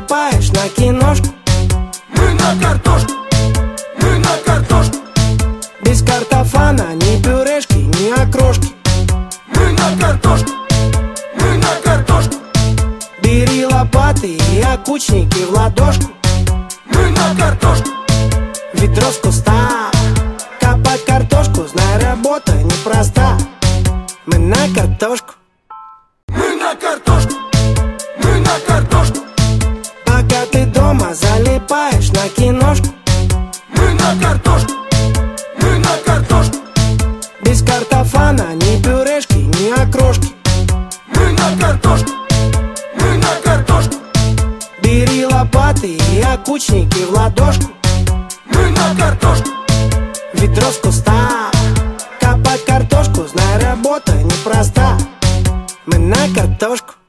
залипаешь на киношку. Мы на картошку, мы на картошку. Без картофана ни пюрешки, ни окрошки. Мы на картошку, мы на картошку. Бери лопаты и окучники в ладошку. Мы на картошку. Ведро с куста, копать картошку, знай, работа непроста. Мы на картошку. Мы на картошку, мы на картошку. Пока ты дома залипаешь на киношку. Мы на картошку, мы на картошку. Без картофана ни пюрешки, ни окрошки. Мы на картошку, мы на картошку. Бери лопаты и окучники в ладошку. Мы на картошку. Ведро с куста, копать картошку, знай, работа непроста. Мы на картошку.